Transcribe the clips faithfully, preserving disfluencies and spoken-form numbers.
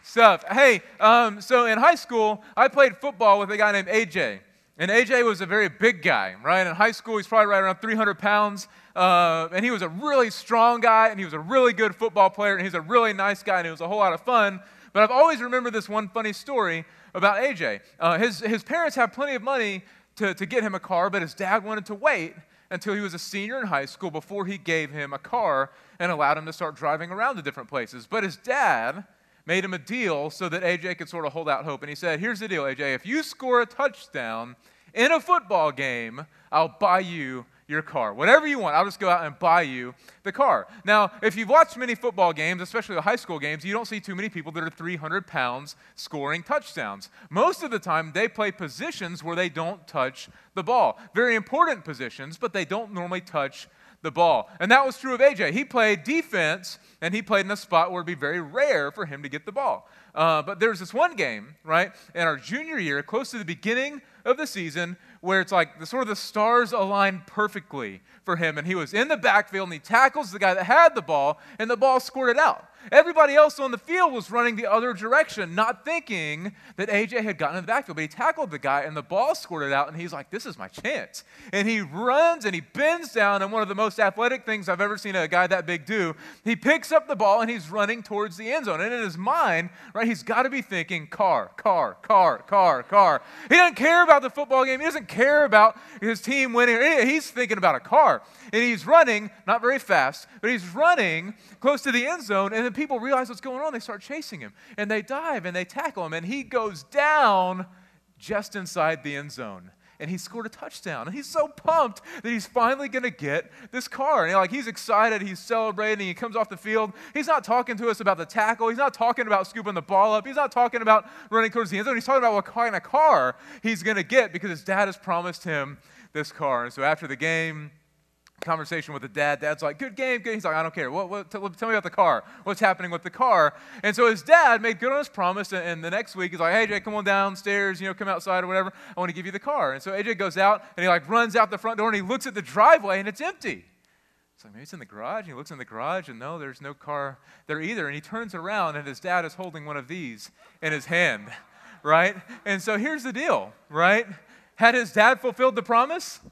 stuff. Hey, um, so in high school, I played football with a guy named A J. And A J was a very big guy, right? In high school, he's probably right around three hundred pounds. Uh, and he was a really strong guy, and he was a really good football player, and he was a really nice guy, and it was a whole lot of fun. But I've always remembered this one funny story about A J. Uh, his, his parents had plenty of money to, to get him a car, but his dad wanted to wait until he was a senior in high school before he gave him a car and allowed him to start driving around to different places. But his dad made him a deal so that A J could sort of hold out hope. And he said, here's the deal, A J. If you score a touchdown in a football game, I'll buy you your car. Whatever you want, I'll just go out and buy you the car. Now, if you've watched many football games, especially the high school games, you don't see too many people that are three hundred pounds scoring touchdowns. Most of the time, they play positions where they don't touch the ball. Very important positions, but they don't normally touch the ball. And that was true of A J. He played defense, and he played in a spot where it would be very rare for him to get the ball. Uh, but there was this one game, right, in our junior year, close to the beginning of the season, where it's like the sort of the stars aligned perfectly for him, and he was in the backfield, and he tackles the guy that had the ball, and the ball squirted out. Everybody else on the field was running the other direction, not thinking that A J had gotten in the backfield, but he tackled the guy, and the ball squirted out, and he's like, this is my chance. And he runs, and he bends down, and one of the most athletic things I've ever seen a guy that big do, he picks up the ball, and he's running towards the end zone. And in his mind, right, he's got to be thinking, car, car, car, car, car. He doesn't care about the football game. He doesn't care about his team winning. He's thinking about a car. And he's running, not very fast, but he's running close to the end zone, and then people realize what's going on. They start chasing him, and they dive, and they tackle him, and he goes down just inside the end zone. And he scored a touchdown. And he's so pumped that he's finally going to get this car. And like he's excited. He's celebrating. He comes off the field. He's not talking to us about the tackle. He's not talking about scooping the ball up. He's not talking about running towards the end zone. He's talking about what kind of car he's going to get because his dad has promised him this car. And so after the game, conversation with the dad. Dad's like, good game, good. He's like, I don't care. What, what, tell, tell me about the car. What's happening with the car? And so his dad made good on his promise, and, and the next week he's like, hey, A J, come on downstairs, you know, come outside or whatever. I want to give you the car. And so A J goes out, and he like runs out the front door, and he looks at the driveway, and it's empty. It's like, maybe it's in the garage. And he looks in the garage, and no, there's no car there either. And he turns around, and his dad is holding one of these in his hand, right? And so here's the deal, right? Had his dad fulfilled the promise?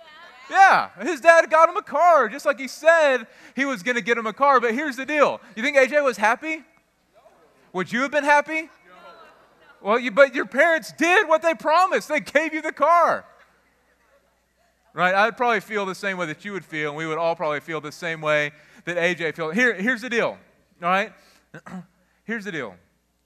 Yeah, his dad got him a car, just like he said he was going to get him a car. But here's the deal. You think A J was happy? No. Would you have been happy? No. Well, you, but your parents did what they promised. They gave you the car. Right? I'd probably feel the same way that you would feel, and we would all probably feel the same way that A J felt. Here, here's the deal, all right? Here's the deal.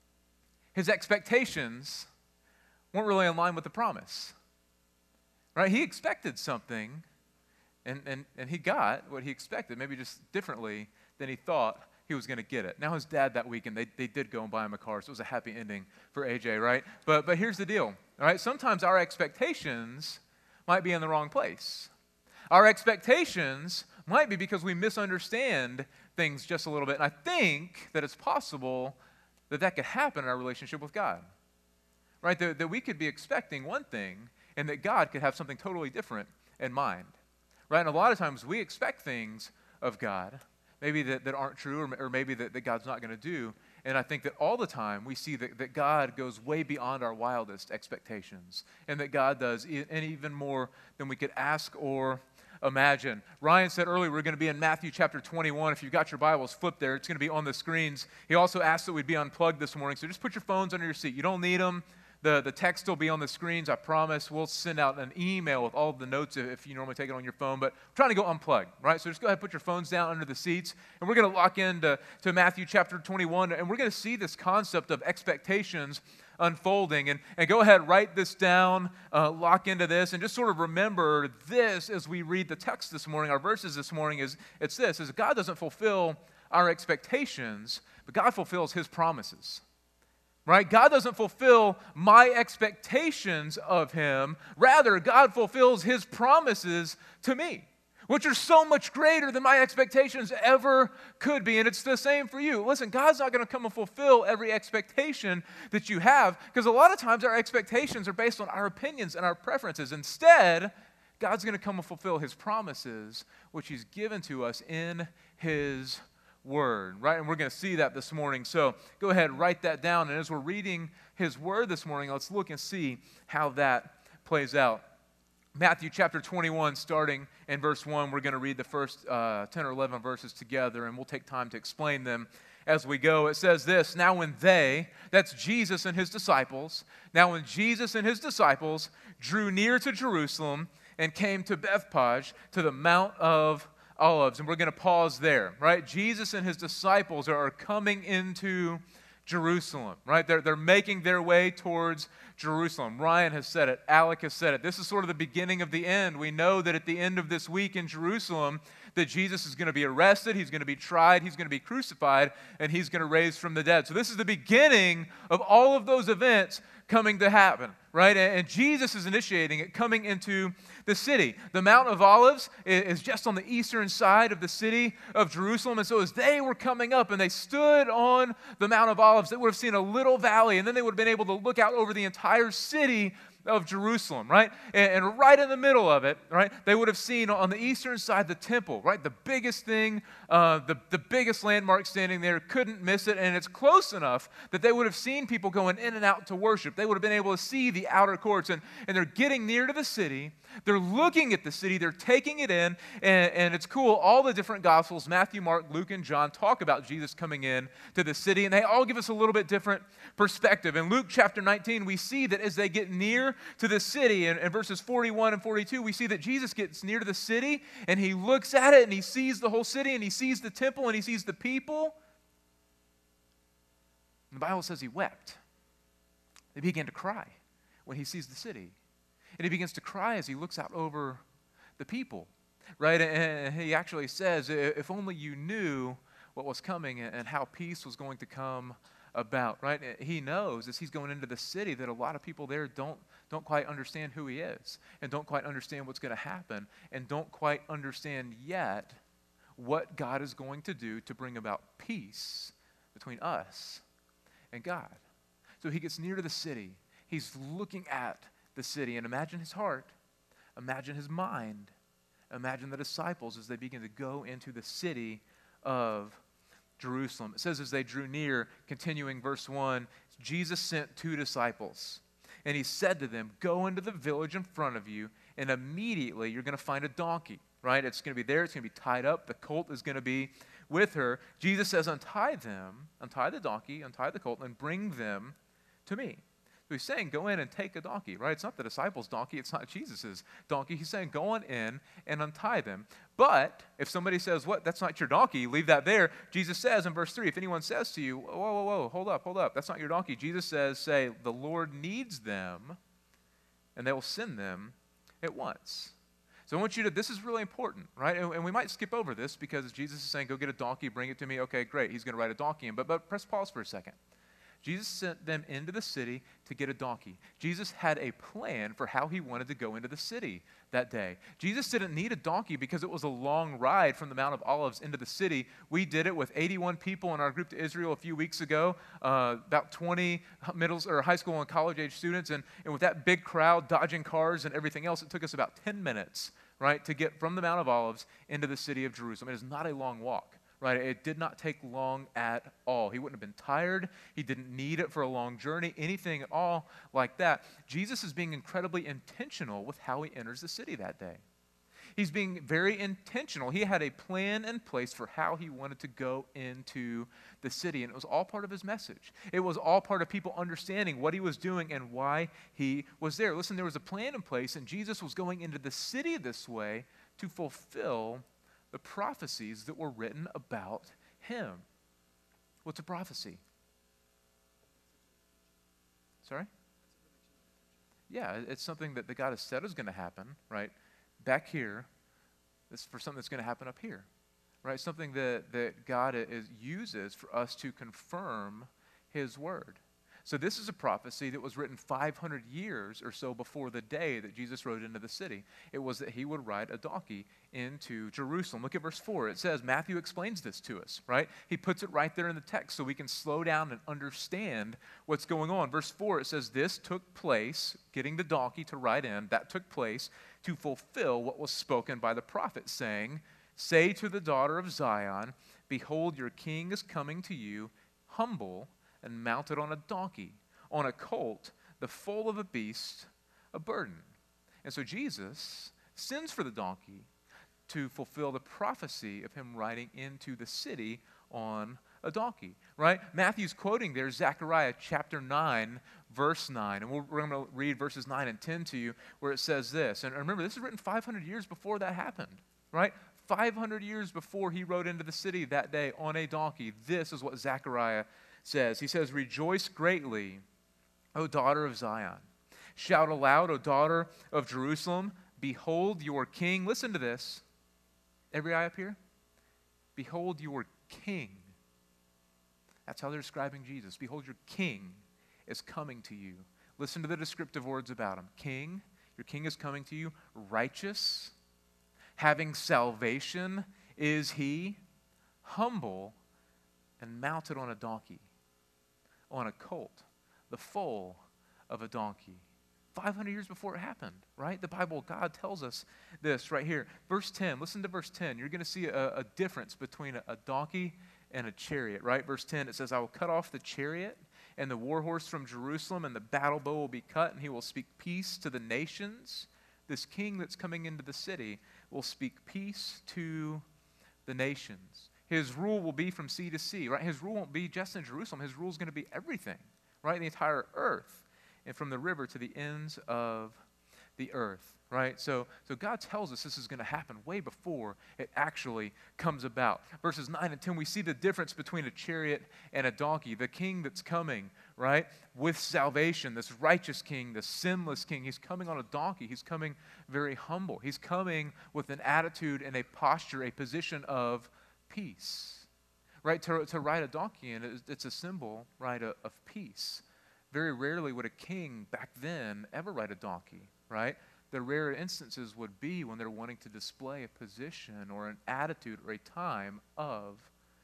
His expectations weren't really in line with the promise. Right? He expected something, and, and, and he got what he expected, maybe just differently than he thought he was going to get it. Now his dad that weekend, they, they did go and buy him a car, so it was a happy ending for A J, right? But, but here's the deal, all right? Sometimes our expectations might be in the wrong place. Our expectations might be because we misunderstand things just a little bit, and I think that it's possible that that could happen in our relationship with God, right? That, that we could be expecting one thing, and that God could have something totally different in mind, right? And a lot of times we expect things of God, maybe that, that aren't true, or, or maybe that, that God's not going to do. And I think that all the time we see that, that God goes way beyond our wildest expectations, and that God does e- and even more than we could ask or imagine. Ryan said earlier we're going to be in Matthew chapter twenty-one. If you've got your Bibles, flip there. It's going to be on the screens. He also asked that we'd be unplugged this morning, so just put your phones under your seat. You don't need them. The, the text will be on the screens, I promise. We'll send out an email with all of the notes if, if you normally take it on your phone, but we're trying to go unplugged, right? So just go ahead and put your phones down under the seats, and we're going to lock into to Matthew chapter twenty-one, and we're going to see this concept of expectations unfolding. And, and go ahead, write this down, uh, lock into this, and just sort of remember this as we read the text this morning. Our verses this morning is it's this, is God doesn't fulfill our expectations, but God fulfills His promises. Right? God doesn't fulfill my expectations of Him. Rather, God fulfills His promises to me, which are so much greater than my expectations ever could be. And it's the same for you. Listen, God's not going to come and fulfill every expectation that you have, because a lot of times our expectations are based on our opinions and our preferences. Instead, God's going to come and fulfill His promises, which He's given to us in His word, right? And we're going to see that this morning. So go ahead, write that down. And as we're reading his word this morning, let's look and see how that plays out. Matthew chapter twenty-one, starting in verse one, we're going to read the first uh, ten or eleven verses together, and we'll take time to explain them as we go. It says this, now when they, that's Jesus and his disciples, now when Jesus and his disciples drew near to Jerusalem and came to Bethphage, to the Mount of Olives, and we're going to pause there, right? Jesus and his disciples are coming into Jerusalem, right? They're, they're making their way towards Jerusalem. Ryan has said it. Alec has said it. This is sort of the beginning of the end. We know that at the end of this week in Jerusalem, that Jesus is going to be arrested, he's going to be tried, he's going to be crucified, and he's going to raise from the dead. So this is the beginning of all of those events coming to happen, right? And, and Jesus is initiating it, coming into the city. The Mount of Olives is, is just on the eastern side of the city of Jerusalem. And so as they were coming up and they stood on the Mount of Olives, they would have seen a little valley, and then they would have been able to look out over the entire city of Jerusalem, right? And, and right in the middle of it, right, they would have seen on the eastern side the temple, right? The biggest thing, uh, the, the biggest landmark standing there, couldn't miss it, and it's close enough that they would have seen people going in and out to worship. They would have been able to see the outer courts, and, and they're getting near to the city. They're looking at the city, they're taking it in, and, and it's cool. All the different Gospels, Matthew, Mark, Luke, and John, talk about Jesus coming in to the city, and they all give us a little bit different perspective. In Luke chapter nineteen, we see that as they get near to the city, and in verses forty-one and forty-two, we see that Jesus gets near to the city, and he looks at it, and he sees the whole city, and he sees the temple, and he sees the people. And the Bible says he wept. He began to cry when he sees the city. And he begins to cry as he looks out over the people, right? And he actually says, if only you knew what was coming and how peace was going to come about, right? He knows as he's going into the city that a lot of people there don't, don't quite understand who he is and don't quite understand what's going to happen and don't quite understand yet what God is going to do to bring about peace between us and God. So he gets near to the city. He's looking at the city, and imagine his heart, imagine his mind, imagine the disciples as they begin to go into the city of Jerusalem. It says as they drew near, continuing verse one, Jesus sent two disciples, and he said to them, go into the village in front of you, and immediately you're going to find a donkey, right? It's going to be there, it's going to be tied up, the colt is going to be with her. Jesus says, untie them, untie the donkey, untie the colt, and bring them to me. So he's saying, go in and take a donkey, right? It's not the disciples' donkey. It's not Jesus' donkey. He's saying, go on in and untie them. But if somebody says, what, that's not your donkey, leave that there. Jesus says in verse three, if anyone says to you, whoa, whoa, whoa, hold up, hold up, that's not your donkey. Jesus says, say, the Lord needs them, and they will send them at once. So I want you to, this is really important, right? And, and we might skip over this because Jesus is saying, go get a donkey, bring it to me. Okay, great. He's going to ride a donkey in. But, but press pause for a second. Jesus sent them into the city to get a donkey. Jesus had a plan for how he wanted to go into the city that day. Jesus didn't need a donkey because it was a long ride from the Mount of Olives into the city. We did it with eighty-one people in our group to Israel a few weeks ago, uh, about twenty middle or high school and college age students, and, and with that big crowd dodging cars and everything else, it took us about ten minutes, right, to get from the Mount of Olives into the city of Jerusalem. It is not a long walk. Right, it did not take long at all. He wouldn't have been tired. He didn't need it for a long journey, anything at all like that. Jesus is being incredibly intentional with how he enters the city that day. He's being very intentional. He had a plan in place for how he wanted to go into the city, and it was all part of his message. It was all part of people understanding what he was doing and why he was there. Listen, there was a plan in place, and Jesus was going into the city this way to fulfill the prophecies that were written about him. What's a prophecy? Sorry? Yeah, it's something that the God has said is going to happen, right? Back here, it's for something that's going to happen up here, right? Something that, that God is, uses for us to confirm his word. So this is a prophecy that was written five hundred years or so before the day that Jesus rode into the city. It was that he would ride a donkey into Jerusalem. Look at verse four. It says, Matthew explains this to us, right? He puts it right there in the text so we can slow down and understand what's going on. Verse four, it says, this took place, getting the donkey to ride in, that took place to fulfill what was spoken by the prophet, saying, say to the daughter of Zion, Behold, your king is coming to you, humble and mounted on a donkey, on a colt, the foal of a beast, a burden. And so Jesus sends for the donkey to fulfill the prophecy of him riding into the city on a donkey, right? Matthew's quoting there Zechariah chapter nine, verse nine. And we're, we're going to read verses nine and ten to you where it says this. And remember, this is written five hundred years before that happened, right? five hundred years before he rode into the city that day on a donkey. This is what Zechariah says. He says, rejoice greatly, O daughter of Zion. Shout aloud, O daughter of Jerusalem. Behold your king. Listen to this. Every eye up here? Behold your king. That's how they're describing Jesus. Behold, your king is coming to you. Listen to the descriptive words about him. King, your king is coming to you. Righteous, having salvation is he. Humble and mounted on a donkey, on a colt, the foal of a donkey. five hundred years before it happened, right? The Bible, God tells us this right here. Verse ten, listen to verse ten. You're going to see a, a difference between a, a donkey and a chariot, right? Verse ten, it says, I will cut off the chariot and the war horse from Jerusalem, and the battle bow will be cut, and he will speak peace to the nations. This king that's coming into the city will speak peace to the nations. His rule will be from sea to sea, right? His rule won't be just in Jerusalem. His rule is going to be everything, right? The entire earth, and from the river to the ends of the earth, right? So, so God tells us this is going to happen way before it actually comes about. Verses nine and ten, we see the difference between a chariot and a donkey. The king that's coming, right, with salvation, this righteous king, this sinless king, he's coming on a donkey. He's coming very humble. He's coming with an attitude and a posture, a position of peace, right? To, to ride a donkey, and it's a symbol, right, of, of peace. Very rarely would a king back then ever ride a donkey, right? The rare instances would be when they're wanting to display a position or an attitude or a time of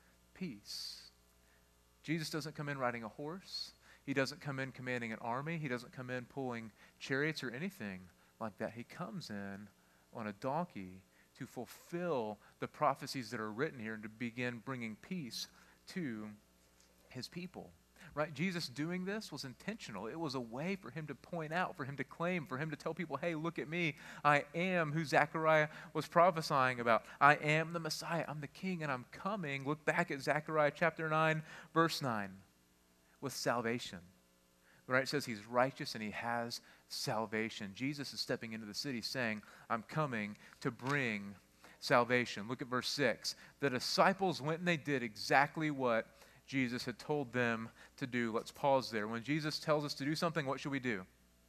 peace. Jesus doesn't come in riding a horse. He doesn't come in commanding an army. He doesn't come in pulling chariots or anything like that. He comes in on a donkey to fulfill the prophecies that are written here and to begin bringing peace to his people. Right? Jesus doing this was intentional. It was a way for him to point out, for him to claim, for him to tell people, hey, look at me. I am who Zechariah was prophesying about. I am the Messiah. I'm the king, and I'm coming. Look back at Zechariah chapter nine, verse nine, with salvation. Right? It says he's righteous and he has salvation. Jesus is stepping into the city saying, I'm coming to bring salvation. Look at verse six. The disciples went and they did exactly what Jesus had told them to do. Let's pause there. When Jesus tells us to do something, what should we do?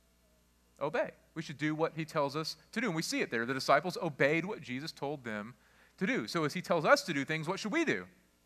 Obey. We should do what he tells us to do. And we see it there. The disciples obeyed what Jesus told them to do. So as he tells us to do things, what should we do?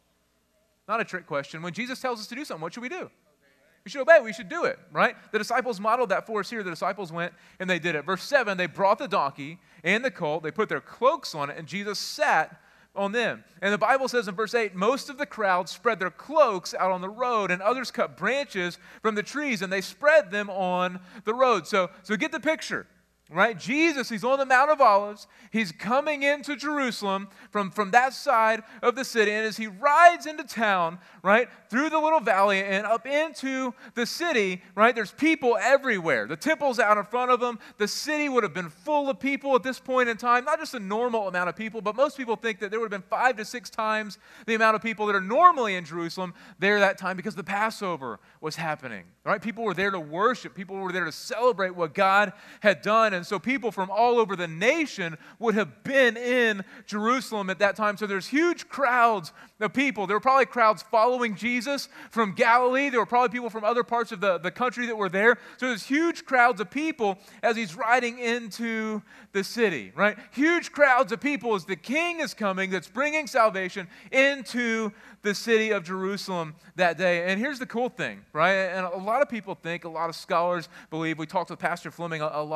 Not a trick question. When Jesus tells us to do something, what should we do? We should obey. We should do it, right? The disciples modeled that for us here. The disciples went and they did it. Verse seven, they brought the donkey and the colt. They put their cloaks on it, and Jesus sat on them. And the Bible says in verse eight, most of the crowd spread their cloaks out on the road, and others cut branches from the trees, and they spread them on the road. So, so get the picture. Right? Jesus, he's on the Mount of Olives. He's coming into Jerusalem from, from that side of the city. And as he rides into town, right, through the little valley and up into the city, right, there's people everywhere. The temple's out in front of them. The city would have been full of people at this point in time. Not just a normal amount of people, but most people think that there would have been five to six times the amount of people that are normally in Jerusalem there that time because the Passover was happening. Right? People were there to worship. People were there to celebrate what God had done. And so people from all over the nation would have been in Jerusalem at that time. So there's huge crowds of people. There were probably crowds following Jesus from Galilee. There were probably people from other parts of the, the country that were there. So there's huge crowds of people as he's riding into the city, right? Huge crowds of people as the king is coming that's bringing salvation into the city of Jerusalem that day. And here's the cool thing, right? And a lot of people think, a lot of scholars believe, we talked with Pastor Fleming a, a lot about this,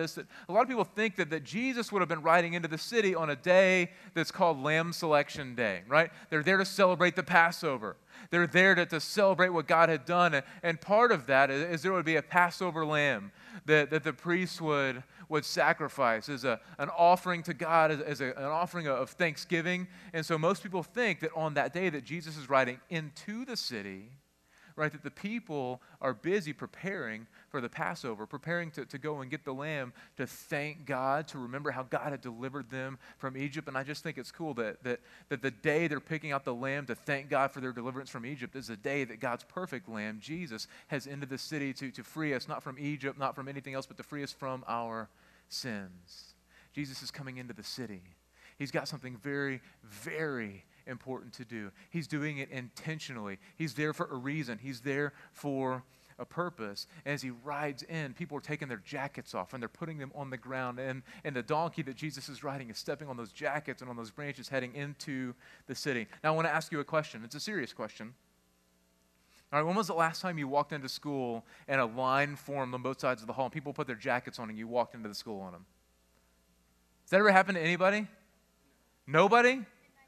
this, that a lot of people think that, that Jesus would have been riding into the city on a day that's called Lamb Selection Day, right? They're there to celebrate the Passover. They're there to, to celebrate what God had done. And, and part of that is, is there would be a Passover lamb that, that the priests would, would sacrifice as a, an offering to God, as, as a, an offering of thanksgiving. And so most people think that on that day that Jesus is riding into the city, right, that the people are busy preparing for the Passover, preparing to, to go and get the lamb to thank God, to remember how God had delivered them from Egypt. And I just think it's cool that, that, that the day they're picking out the lamb to thank God for their deliverance from Egypt is the day that God's perfect lamb, Jesus, has entered the city to, to free us, not from Egypt, not from anything else, but to free us from our sins. Jesus is coming into the city. He's got something very, very important to do. He's doing it intentionally. He's there for a reason. He's there for a purpose. As he rides in, people are taking their jackets off and they're putting them on the ground. And, and the donkey that Jesus is riding is stepping on those jackets and on those branches heading into the city. Now, I want to ask you a question. It's a serious question. All right, when was the last time you walked into school and a line formed on both sides of the hall and people put their jackets on and you walked into the school on them? Has that ever happened to anybody? Nobody?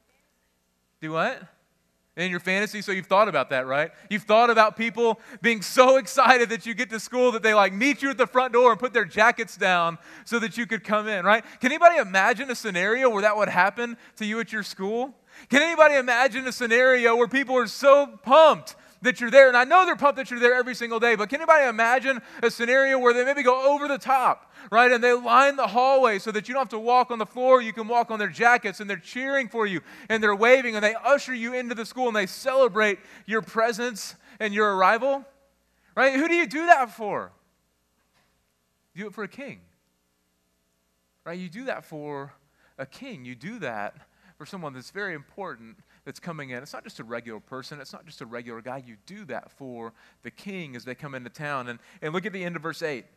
Do what? In your fantasy, so you've thought about that, right? You've thought about people being so excited that you get to school that they like meet you at the front door and put their jackets down so that you could come in, right? Can anybody imagine a scenario where that would happen to you at your school? Can anybody imagine a scenario where people are so pumped that you're there? And I know they're pumped that you're there every single day, but can anybody imagine a scenario where they maybe go over the top, right? And they line the hallway so that you don't have to walk on the floor, you can walk on their jackets, and they're cheering for you, and they're waving, and they usher you into the school, and they celebrate your presence and your arrival, right? Who do you do that for? You do it for a king, right? You do that for a king. You do that for someone that's very important that's coming in. It's not just a regular person. It's not just a regular guy. You do that for the king as they come into town. And, and look at the end of verse eight.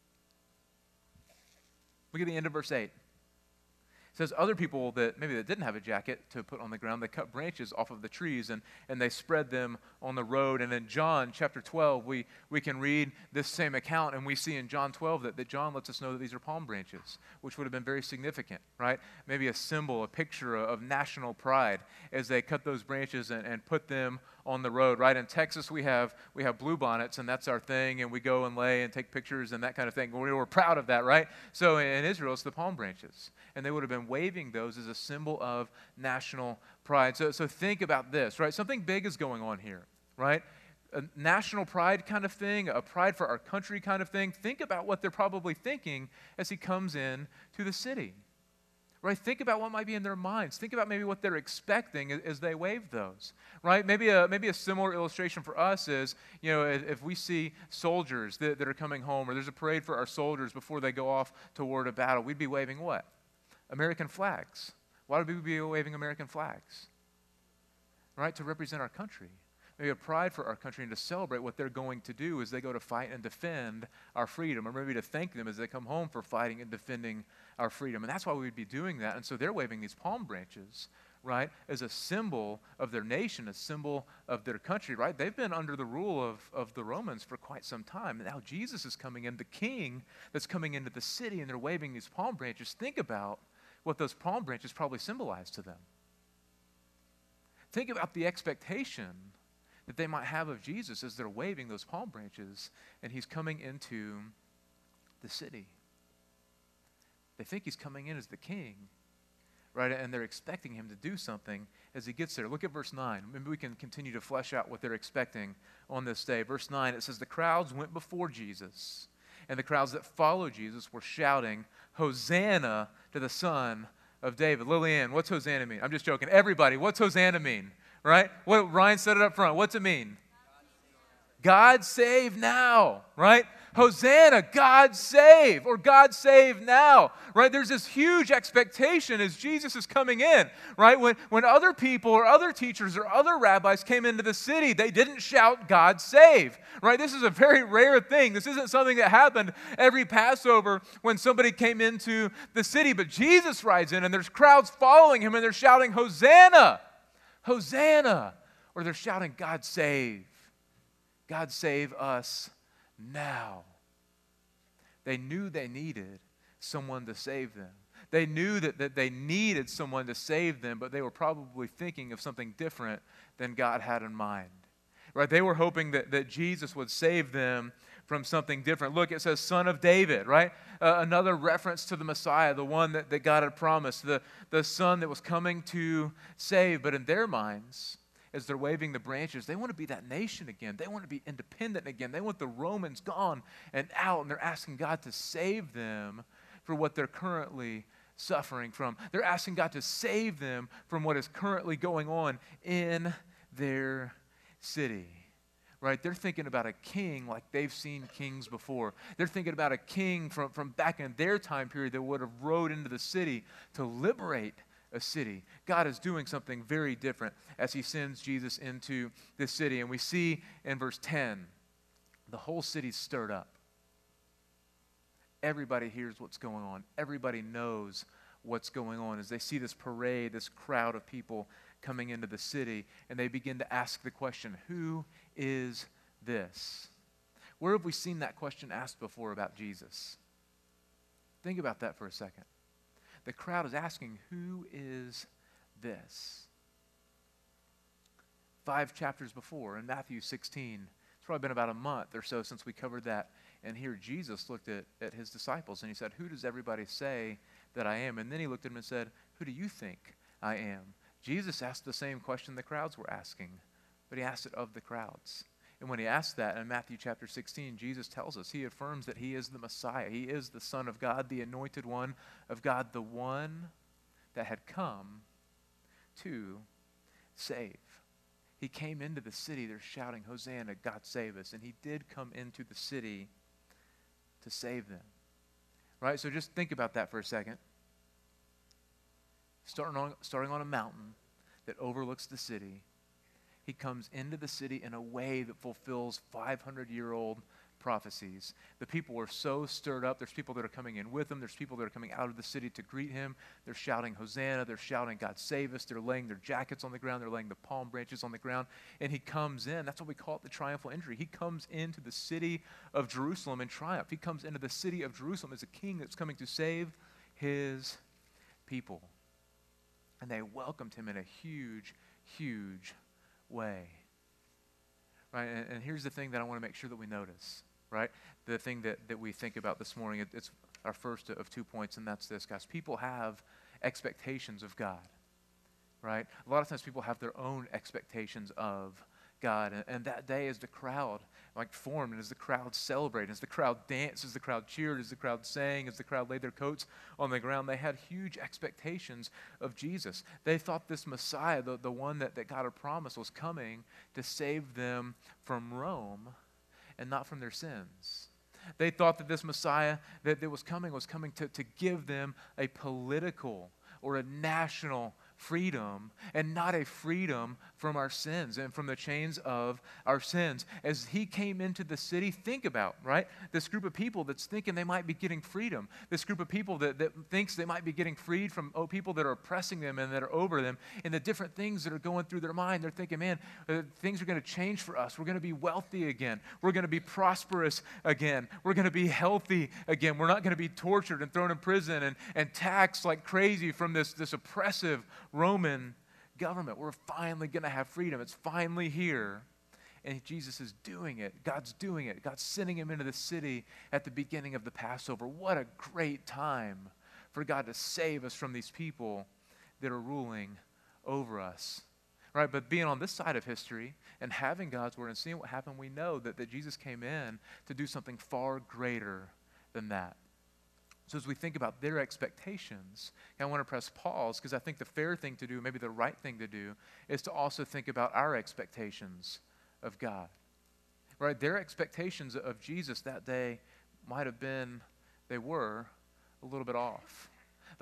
Look at the end of verse eight. It says other people that maybe that didn't have a jacket to put on the ground, they cut branches off of the trees and, and they spread them on the road. And in John chapter twelve, we, we can read this same account, and we see in John twelve that, that John lets us know that these are palm branches, which would have been very significant, right? Maybe a symbol, a picture of national pride as they cut those branches and, and put them on the road, right? In Texas, we have we have bluebonnets, and that's our thing, and we go and lay and take pictures and that kind of thing. We're, we're proud of that, right? So in Israel, it's the palm branches, and they would have been waving those as a symbol of national pride. So, so think about this, right? Something big is going on here, right? A national pride kind of thing, a pride for our country kind of thing. Think about what they're probably thinking as he comes in to the city. Right? Think about what might be in their minds. Think about maybe what they're expecting as, as they wave those. Right? Maybe a, maybe a similar illustration for us is, you know, if, if we see soldiers that, that are coming home, or there's a parade for our soldiers before they go off toward a battle, we'd be waving what? American flags. Why would we be waving American flags? Right? To represent our country. Maybe a pride for our country and to celebrate what they're going to do as they go to fight and defend our freedom, or maybe to thank them as they come home for fighting and defending our freedom. And that's why we'd be doing that. And so they're waving these palm branches, right, as a symbol of their nation, a symbol of their country, right? They've been under the rule of, of the Romans for quite some time. And now Jesus is coming in, the king that's coming into the city, and they're waving these palm branches. Think about what those palm branches probably symbolize to them. Think about the expectation that they might have of Jesus as they're waving those palm branches and he's coming into the city. They think he's coming in as the king, right? And they're expecting him to do something as he gets there. Look at verse nine. Maybe we can continue to flesh out what they're expecting on this day. Verse nine, it says, the crowds went before Jesus, and the crowds that followed Jesus were shouting, Hosanna to the Son of David. Lillian, what's Hosanna mean? I'm just joking. Everybody, what's Hosanna mean? Right? What Ryan said it up front. What's it mean? God save now, right? Hosanna, God save, or God save now, right? There's this huge expectation as Jesus is coming in, right? When, when other people or other teachers or other rabbis came into the city, they didn't shout, God save, right? This is a very rare thing. This isn't something that happened every Passover when somebody came into the city, but Jesus rides in and there's crowds following him and they're shouting, Hosanna, Hosanna, or they're shouting, God save. God save us now. They knew they needed someone to save them. They knew that, that they needed someone to save them, but they were probably thinking of something different than God had in mind. Right? They were hoping that, that Jesus would save them from something different. Look, it says Son of David, right? Uh, another reference to the Messiah, the one that, that God had promised, the, the son that was coming to save. But in their minds, as they're waving the branches, they want to be that nation again. They want to be independent again. They want the Romans gone and out, and they're asking God to save them for what they're currently suffering from. They're asking God to save them from what is currently going on in their city. Right? They're thinking about a king like they've seen kings before. They're thinking about a king from, from back in their time period that would have rode into the city to liberate a city. God is doing something very different as he sends Jesus into this city. And we see in verse ten, the whole city's stirred up. Everybody hears what's going on. Everybody knows what's going on as they see this parade, this crowd of people coming into the city, and they begin to ask the question, who is this? Where have we seen that question asked before about Jesus? Think about that for a second. The crowd is asking, who is this? Five chapters before, in Matthew sixteen, it's probably been about a month or so since we covered that, and here Jesus looked at, at his disciples, and he said, who does everybody say that I am? And then he looked at them and said, who do you think I am? Jesus asked the same question the crowds were asking, but he asked it of the crowds. And when he asked that in Matthew chapter sixteen, Jesus tells us, he affirms that he is the Messiah. He is the Son of God, the anointed one of God, the one that had come to save. He came into the city, they're shouting, Hosanna, God save us. And he did come into the city to save them. Right? So just think about that for a second. Starting on, starting on a mountain that overlooks the city, he comes into the city in a way that fulfills five hundred year old prophecies. The people were so stirred up. There's people that are coming in with him. There's people that are coming out of the city to greet him. They're shouting, Hosanna. They're shouting, God save us. They're laying their jackets on the ground. They're laying the palm branches on the ground. And he comes in. That's what we call it, the triumphal entry. He comes into the city of Jerusalem in triumph. He comes into the city of Jerusalem as a king that's coming to save his people. And they welcomed him in a huge, huge way. Right? And, and here's the thing that I want to make sure that we notice. Right? The thing that, that we think about this morning, it, it's our first of two points, and that's this, guys. People have expectations of God. Right? A lot of times people have their own expectations of God. And, and that day as the crowd like formed, and as the crowd celebrated, as the crowd danced, as the crowd cheered, as the crowd sang, as the crowd laid their coats on the ground, they had huge expectations of Jesus. They thought this Messiah, the, the one that, that God had promised, was coming to save them from Rome and not from their sins. They thought that this Messiah that, that was coming was coming to, to give them a political or a national freedom, and not a freedom from our sins and from the chains of our sins. As he came into the city, think about, right, this group of people that's thinking they might be getting freedom, this group of people that, that thinks they might be getting freed from oh, people that are oppressing them and that are over them, and the different things that are going through their mind. They're thinking, man, uh, things are going to change for us. We're going to be wealthy again. We're going to be prosperous again. We're going to be healthy again. We're not going to be tortured and thrown in prison and, and taxed like crazy from this, this oppressive Roman government. We're finally going to have freedom. It's finally here. And Jesus is doing it. God's doing it. God's sending him into the city at the beginning of the Passover. What a great time for God to save us from these people that are ruling over us. Right? But being on this side of history and having God's word and seeing what happened, we know that, that Jesus came in to do something far greater than that. So as we think about their expectations, I want to press pause because I think the fair thing to do, maybe the right thing to do, is to also think about our expectations of God. Right? Their expectations of Jesus that day might have been, they were, a little bit off.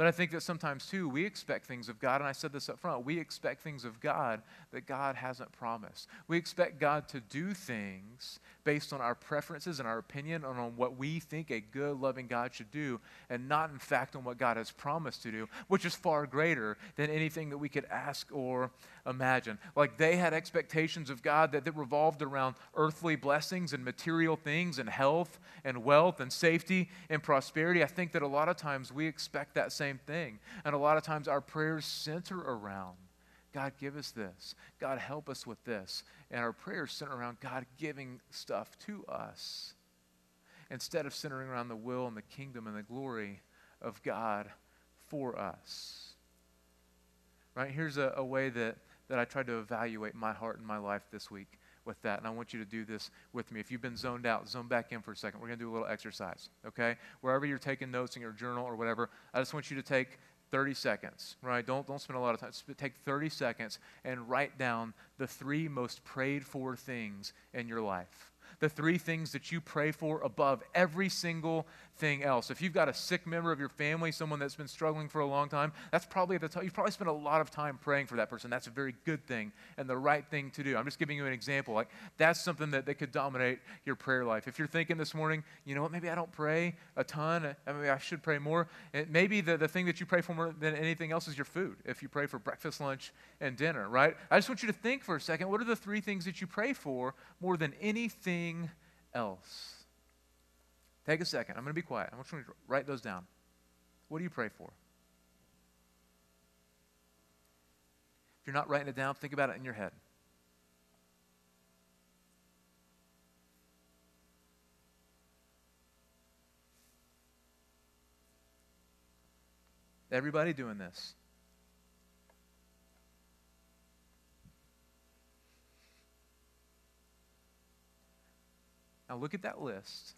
But I think that sometimes, too, we expect things of God, and I said this up front, we expect things of God that God hasn't promised. We expect God to do things based on our preferences and our opinion and on what we think a good, loving God should do, and not, in fact, on what God has promised to do, which is far greater than anything that we could ask or imagine. Like they had expectations of God that, that revolved around earthly blessings and material things and health and wealth and safety and prosperity. I think that a lot of times we expect that same thing. And a lot of times our prayers center around, God, give us this. God, help us with this. And our prayers center around God giving stuff to us instead of centering around the will and the kingdom and the glory of God for us. Right? Here's a, a way that, that I tried to evaluate my heart and my life this week with that. And I want you to do this with me. If you've been zoned out, zone back in for a second. We're going to do a little exercise, okay? Wherever you're taking notes in your journal or whatever, I just want you to take thirty seconds, right? Don't, don't spend a lot of time. Just take thirty seconds and write down the three most prayed for things in your life. The three things that you pray for above every single thing else. If you've got a sick member of your family, someone that's been struggling for a long time, that's probably at the top. You've probably spent a lot of time praying for that person. That's a very good thing and the right thing to do. I'm just giving you an example. Like that's something that, that could dominate your prayer life. If you're thinking this morning, you know what, maybe I don't pray a ton. I mean, I should pray more. And maybe the, the thing that you pray for more than anything else is your food. If you pray for breakfast, lunch, and dinner, right? I just want you to think for a second, what are the three things that you pray for more than anything else? Take a second. I'm going to be quiet. I want you to write those down. What do you pray for? If you're not writing it down, think about it in your head. Everybody doing this. Now look at that list.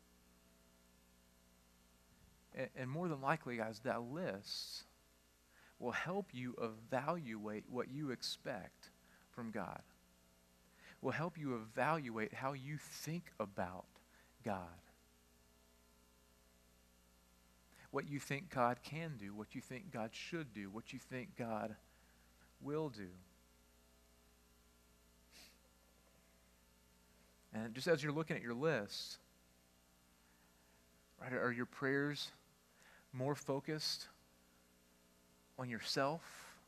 And, and more than likely, guys, that list will help you evaluate what you expect from God. Will help you evaluate how you think about God. What you think God can do, what you think God should do, what you think God will do. And just as you're looking at your list, right, are your prayers more focused on yourself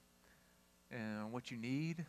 and what you need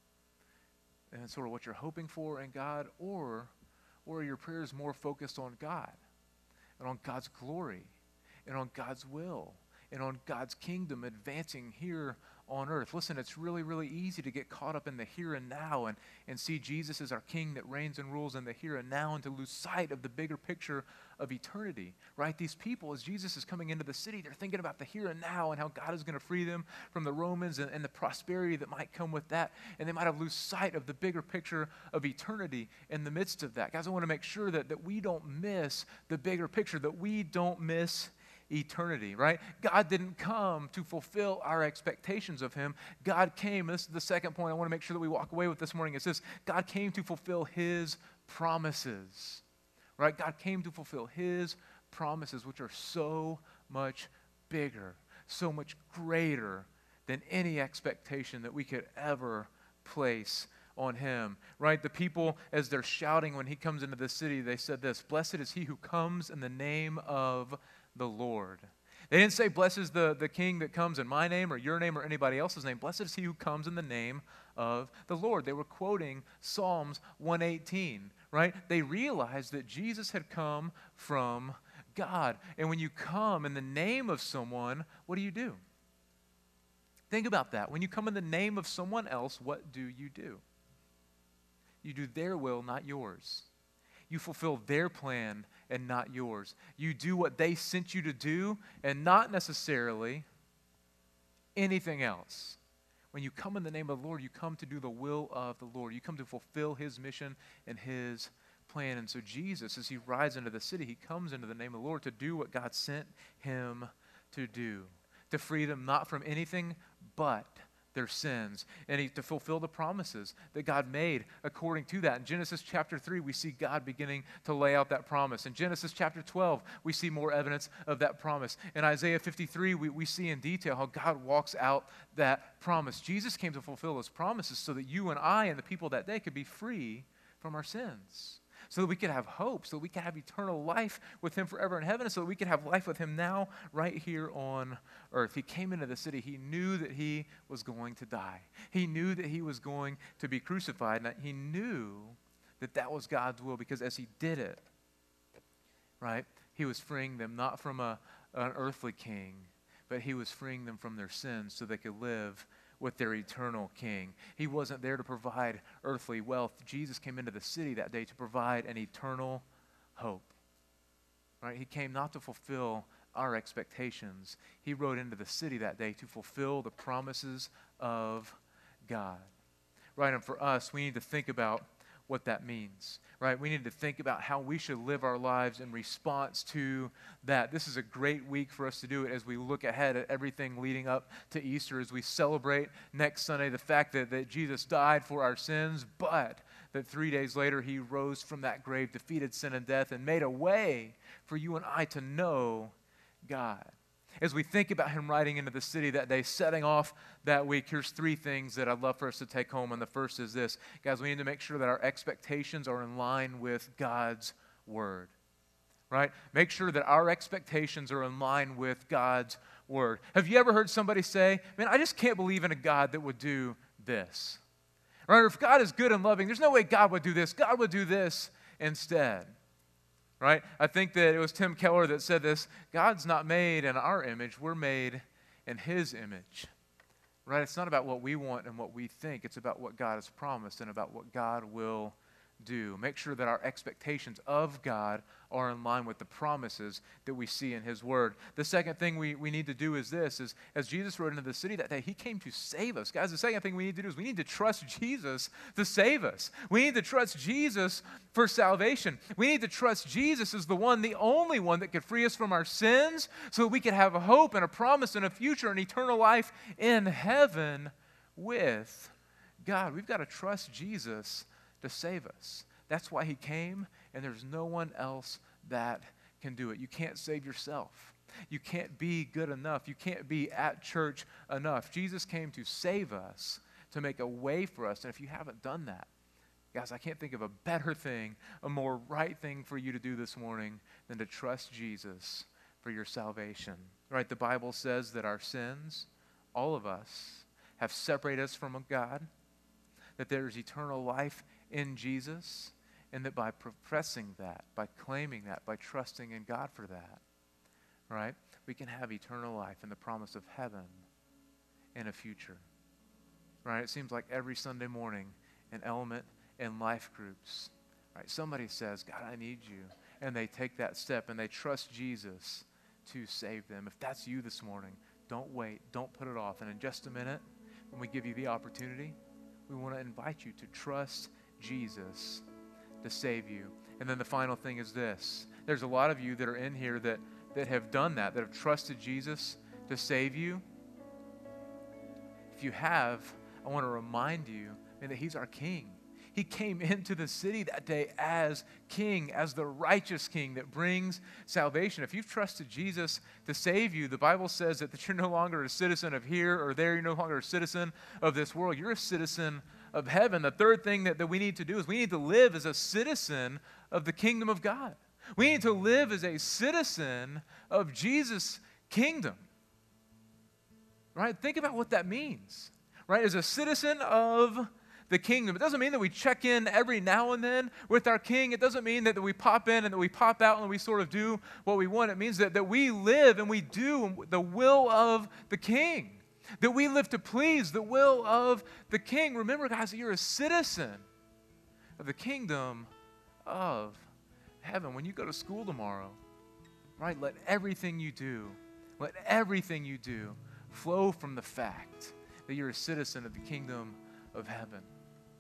and sort of what you're hoping for in God, or, or are your prayers more focused on God and on God's glory and on God's will and on God's kingdom advancing here on earth? Listen, it's really, really easy to get caught up in the here and now and, and see Jesus as our king that reigns and rules in the here and now, and to lose sight of the bigger picture of eternity, right? These people, as Jesus is coming into the city, they're thinking about the here and now and how God is going to free them from the Romans and, and the prosperity that might come with that. And they might have lost sight of the bigger picture of eternity in the midst of that. Guys, I want to make sure that, that we don't miss the bigger picture, that we don't miss eternity, right? God didn't come to fulfill our expectations of him. God came, and this is the second point I want to make sure that we walk away with this morning. It's this: God came to fulfill his promises, right? God came to fulfill his promises, which are so much bigger, so much greater than any expectation that we could ever place on him, right? The people, as they're shouting when he comes into the city, they said this: "Blessed is he who comes in the name of the Lord." They didn't say, "Blessed is the, the king that comes in my name or your name or anybody else's name." Blessed is he who comes in the name of the Lord. They were quoting Psalms one eighteen, right? They realized that Jesus had come from God. And when you come in the name of someone, what do you do? Think about that. When you come in the name of someone else, what do you do? You do their will, not yours. You fulfill their plan and not yours. You do what they sent you to do and not necessarily anything else. When you come in the name of the Lord, you come to do the will of the Lord. You come to fulfill his mission and his plan. And so Jesus, as he rides into the city, he comes into the name of the Lord to do what God sent him to do, to free them not from anything but their sins, and he, to fulfill the promises that God made according to that. In Genesis chapter three, we see God beginning to lay out that promise. In Genesis chapter twelve, we see more evidence of that promise. In Isaiah fifty-three, we, we see in detail how God walks out that promise. Jesus came to fulfill those promises so that you and I and the people that day could be free from our sins, so that we could have hope, so that we could have eternal life with him forever in heaven, and so that we could have life with him now right here on earth. He came into the city. He knew that he was going to die. He knew that he was going to be crucified, and he knew that that was God's will, because as he did it, right, he was freeing them not from a, an earthly king, but he was freeing them from their sins so they could live with their eternal king. He wasn't there to provide earthly wealth. Jesus came into the city that day to provide an eternal hope. Right? He came not to fulfill our expectations. He rode into the city that day to fulfill the promises of God. Right? And for us, we need to think about what that means, right? We need to think about how we should live our lives in response to that. This is a great week for us to do it as we look ahead at everything leading up to Easter, as we celebrate next Sunday the fact that, that Jesus died for our sins, but that three days later he rose from that grave, defeated sin and death, and made a way for you and I to know God. As we think about him riding into the city that day, setting off that week, here's three things that I'd love for us to take home. And the first is this. Guys, we need to make sure that our expectations are in line with God's word. Right? Make sure that our expectations are in line with God's word. Have you ever heard somebody say, man, I just can't believe in a God that would do this? Right? Or if God is good and loving, there's no way God would do this. God would do this instead. Right? I think that it was Tim Keller that said this. God's not made in our image. We're made in his image. Right? It's not about what we want and what we think. It's about what God has promised and about what God will do. Make sure that our expectations of God are in line with the promises that we see in his word. The second thing we, we need to do is this, is as Jesus rode into the city that day, he came to save us. Guys, the second thing we need to do is we need to trust Jesus to save us. We need to trust Jesus for salvation. We need to trust Jesus as the one, the only one that could free us from our sins so that we could have a hope and a promise and a future and eternal life in heaven with God. We've got to trust Jesus to save us. That's why he came, and there's no one else that can do it. You can't save yourself. You can't be good enough. You can't be at church enough. Jesus came to save us, to make a way for us. And if you haven't done that, guys, I can't think of a better thing, a more right thing for you to do this morning than to trust Jesus for your salvation. Right? The Bible says that our sins, all of us, have separated us from God, that there is eternal life in Jesus, and that by professing that, by claiming that, by trusting in God for that, right, we can have eternal life and the promise of heaven and a future. Right? It seems like every Sunday morning in Element and life groups, right, somebody says, God, I need you. And they take that step and they trust Jesus to save them. If that's you this morning, don't wait. Don't put it off. And in just a minute, when we give you the opportunity, we want to invite you to trust Jesus to save you. And then the final thing is this. There's a lot of you that are in here that, that have done that, that have trusted Jesus to save you. If you have, I want to remind you man, that he's our king. He came into the city that day as king, as the righteous king that brings salvation. If you've trusted Jesus to save you, the Bible says that, that you're no longer a citizen of here or there. You're no longer a citizen of this world. You're a citizen of heaven. The third thing that, that we need to do is we need to live as a citizen of the kingdom of God. We need to live as a citizen of Jesus' kingdom. Right? Think about what that means. Right? As a citizen of the kingdom. It doesn't mean that we check in every now and then with our king. It doesn't mean that, that we pop in and that we pop out and we sort of do what we want. It means that, that we live and we do the will of the king. That we live to please the will of the king. Remember, guys, that you're a citizen of the kingdom of heaven. When you go to school tomorrow, right, let everything you do, let everything you do flow from the fact that you're a citizen of the kingdom of heaven.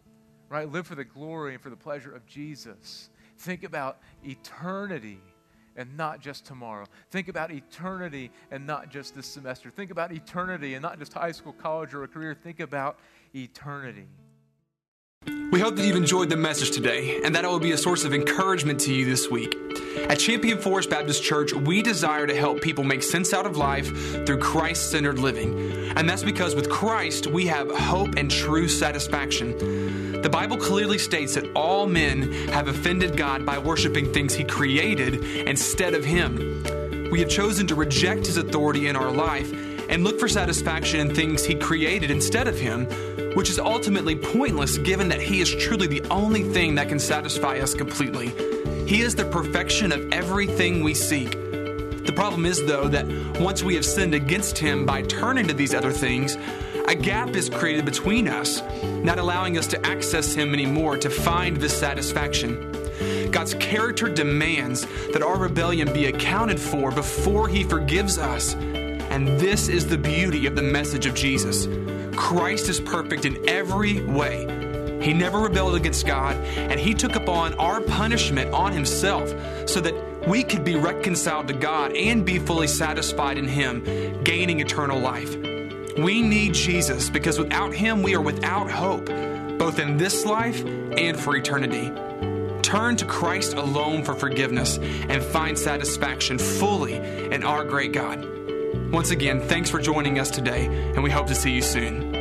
Right? Live for the glory and for the pleasure of Jesus. Think about eternity and not just tomorrow. Think about eternity and not just this semester. Think about eternity and not just high school, college, or a career. Think about eternity. We hope that you've enjoyed the message today and that it will be a source of encouragement to you this week. At Champion Forest Baptist Church, we desire to help people make sense out of life through Christ-centered living. And that's because with Christ, we have hope and true satisfaction. The Bible clearly states that all men have offended God by worshiping things He created instead of Him. We have chosen to reject His authority in our life and look for satisfaction in things He created instead of Him, which is ultimately pointless given that He is truly the only thing that can satisfy us completely. He is the perfection of everything we seek. The problem is, though, that once we have sinned against Him by turning to these other things, a gap is created between us, not allowing us to access Him anymore to find this satisfaction. God's character demands that our rebellion be accounted for before He forgives us. And this is the beauty of the message of Jesus. Christ is perfect in every way. He never rebelled against God, and He took upon our punishment on Himself so that we could be reconciled to God and be fully satisfied in Him, gaining eternal life. We need Jesus because without Him, we are without hope, both in this life and for eternity. Turn to Christ alone for forgiveness and find satisfaction fully in our great God. Once again, thanks for joining us today, and we hope to see you soon.